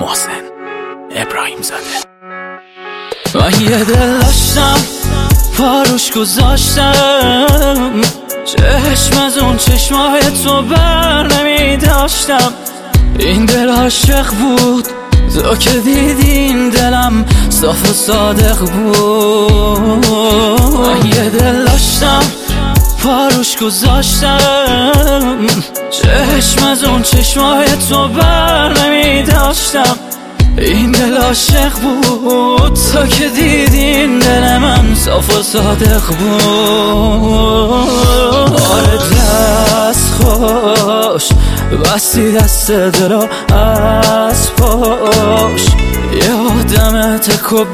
محسن ابراهیم زاده. من یه دل داشتم پاروش گذاشتم، چشم از اون چشمای تو بر نمی داشتم. این دل عاشق بود، تو که دیدین دلم صاف و صادق بود. من یه دل داشتم پاروش گذاشتم، چشم از اون چشمای تو بر نمی داشتم. این دل عاشق بود، تا که دیدین دل من صاف و صادق بود. آره دست خوش بستی دست دلو از پاش، یه آدم تکو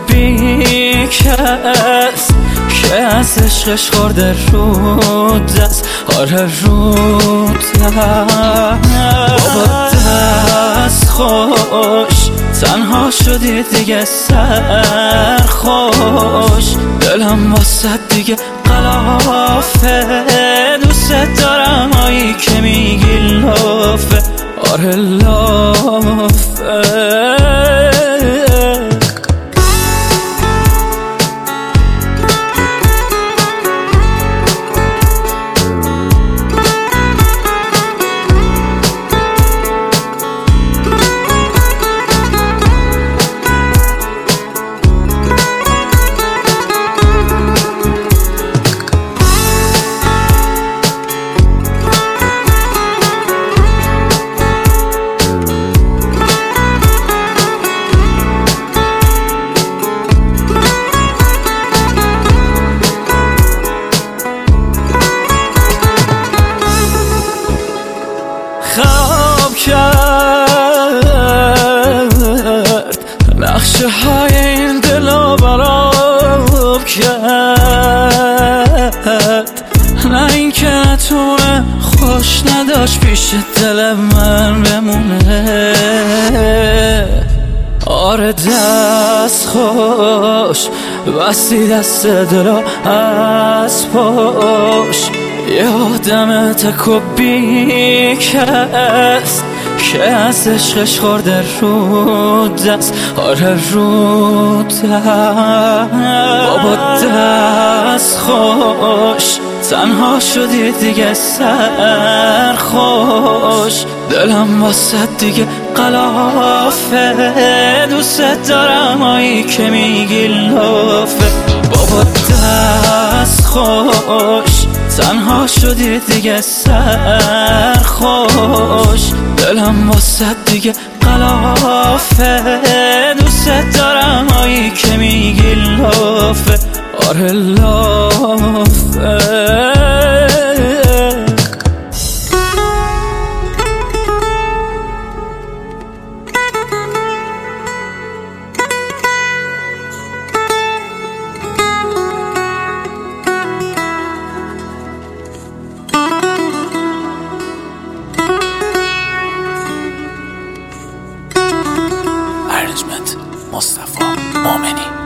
بیکس که از عشقش خورده رو دست. آره رو دست بابا دست خوش، تنها شدی دیگه سرخوش. دلم واسه دیگه قلافه، دوست دارم هایی که میگی لافه. آره لافه. خواب کرد نقشه های این دلو براب کرد، نه این که نتونه خوش نداشت پیش دل من بمونه. آره دست خوش بستی دست دلو از پاش، یه آدم تکو بیکس که از عشقش خورده رو دست. آره رو دست بابا دست خوش، تنها شدی دیگه سرخوش. دلم واسه دیگه قلافه، دوست دارم هایی که میگی لافه. بابا دست خوش، تنها شدی دیگه سرخوش. دلم واسه دیگه قلافه، دوست دارم هایی که میگی لافه. آره لافه. ارنجمنت مصطفی مومنی.